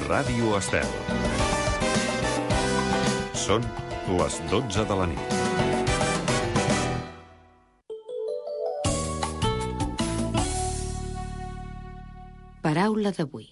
Ràdio Estel. Són les 12 de la nit. Paraula d'avui.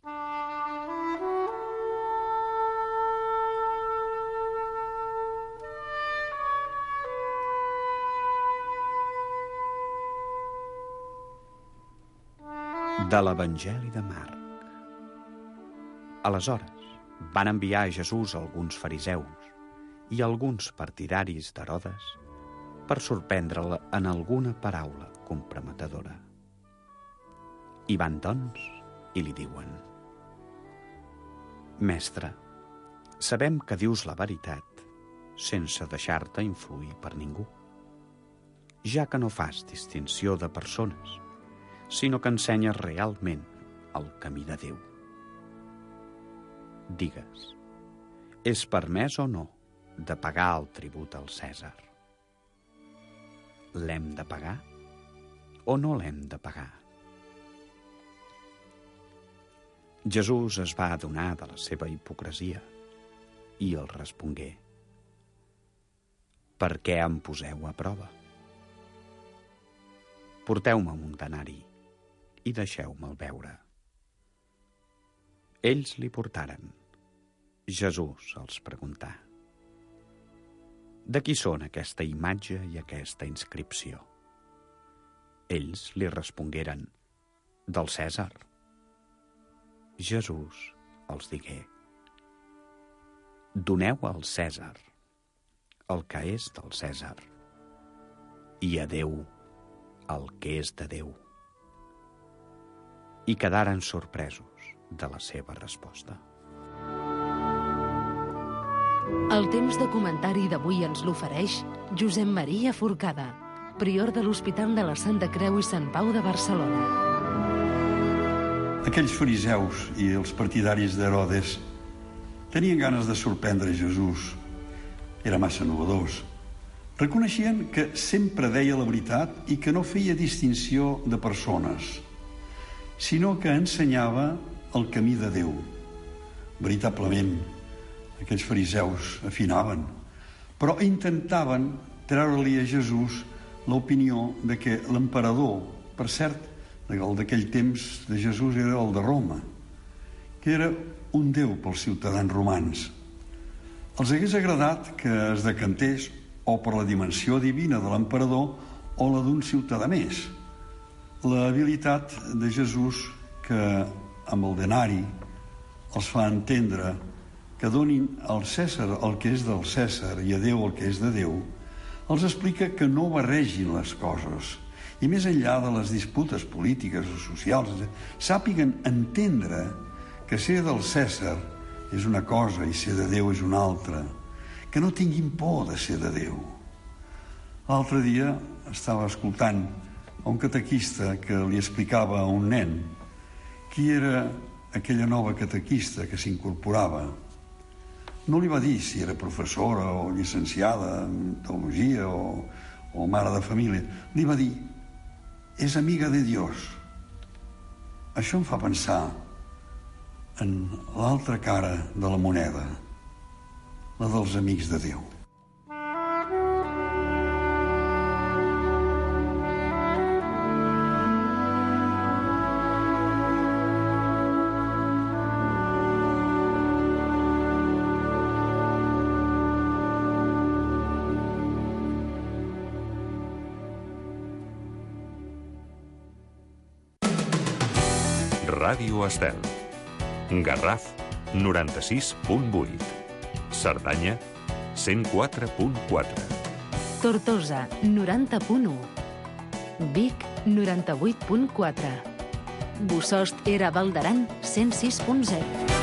De l'Evangeli de Marc. Aleshores, van enviar a Jesús alguns fariseus i alguns partidaris d'Herodes per sorprendre'l en alguna paraula comprometedora. I van, doncs, i li diuen: Mestre, sabem que dius la veritat sense deixar-te influir per ningú, ja que no fas distinció de persones, sinó que ensenyes realment el camí de Déu. Digues, és permès o no de pagar el tribut al Cèsar? L'hem de pagar o no l'hem de pagar? Jesús es va adonar de la seva hipocresia i els respongué: Per què em poseu a prova? Porteu-me un denari i deixeu-me'l veure. Ells li portaren. Jesús els preguntà: De qui són aquesta imatge i aquesta inscripció? Ells li respongueren: Del Cèsar. Jesús els digué: Doneu al Cèsar el que és del Cèsar i a Déu el que és de Déu. I quedaren sorpresos de la seva resposta. El temps de comentari d'avui ens l'ofereix Josep Maria Forcada, prior de l'Hospital de la Santa Creu i Sant Pau de Barcelona. Aquells fariseus i els partidaris d'Herodes tenien ganes de sorprendre Jesús. Era massa innovadors. Reconeixien que sempre deia la veritat i que no feia distinció de persones, sinó que ensenyava el camí de Déu. Veritablement, aquells fariseus afinaven, però intentaven treure-li a Jesús l'opinió de que l'emperador, per cert, el d'aquell temps de Jesús era el de Roma, que era un déu pels ciutadans romans. Els hagués agradat que es decantés o per la dimensió divina de l'emperador o la d'un ciutadà més. La habilitat de Jesús, que amb el denari els fa entendre que donin al Cèsar el que és del Cèsar i a Déu el que és de Déu, els explica que no barregin les coses i més enllà de les disputes polítiques o socials sàpiguen entendre que ser del Cèsar és una cosa i ser de Déu és una altra, que no tinguin por de ser de Déu. L'altre dia estava escoltant un catequista que li explicava a un nen qui era aquella nova catequista que s'incorporava. No li va dir si era professora o llicenciada en teologia o mare de família. Li va dir: és amiga de Dios. Això em fa pensar en l'altra cara de la moneda, la dels amics de Déu. Ràdio Estel. Garraf, 96.8. Cerdanya, 104.4. Tortosa, 90.1. Vic, 98.4. Bossòst era Valdaran, 106.0.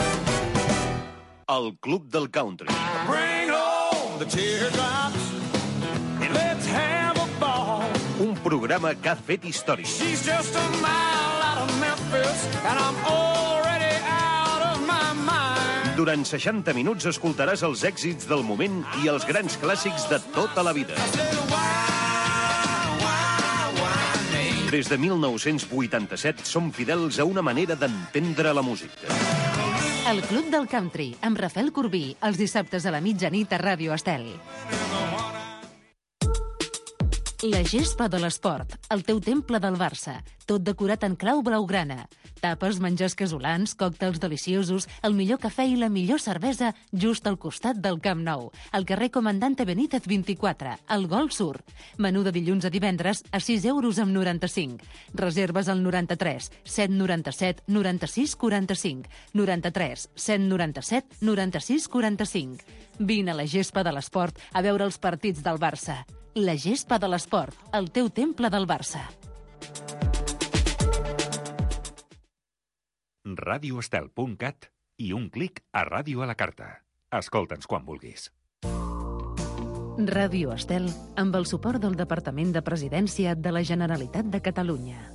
El Club del Country. Bring home the teardrops and let's have a ball. Un programa que ha fet història. She's just a mile out of Memphis and I'm already out of my mind. Durant 60 minuts escoltaràs els èxits del moment i els grans clàssics de tota la vida. Des de 1987 som fidels a una manera d'entendre la música. El Club del Country, amb Rafael Corbí, els dissabtes a la mitjanit a Ràdio Estel. La gespa de l'esport, el teu temple del Barça, tot decorat en clau blaugrana. Tapes, menjars casolans, còctels deliciosos, el millor cafè i la millor cervesa just al costat del Camp Nou, al carrer Comandante Benítez 24, al Gol Sur. Menú de dilluns a divendres a 6,95 €. Reserves al 93 797 96 45, 93 797 96 45. Vine a la gespa de l'esport a veure els partits del Barça. La gespa de l'esport, el teu temple del Barça. radioestel.cat i un clic a Ràdio a la Carta. Escolta'ns quan vulguis. Ràdio Estel, amb el suport del Departament de Presidència de la Generalitat de Catalunya.